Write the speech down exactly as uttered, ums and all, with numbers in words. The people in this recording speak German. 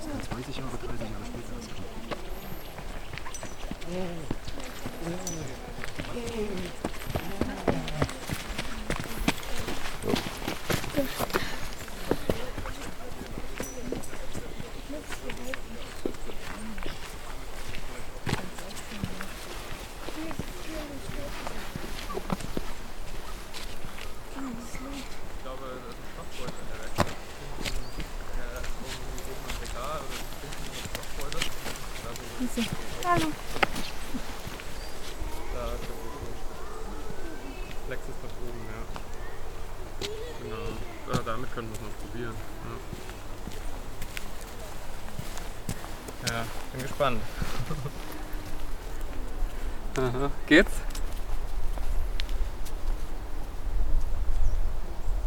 Das kann zwanzig Jahre, dreißig Jahre später sein. Ich glaube, das ist ein Stoffbeutel in der Werkstatt. Äh, oben oben im Regal oder hinten im Stoffbeutel. Da so Hallo. Da ist der Flex ist da oben, ja. Genau. Ja, damit können wir es noch probieren. Ja, ja, bin gespannt. Aha. Geht's?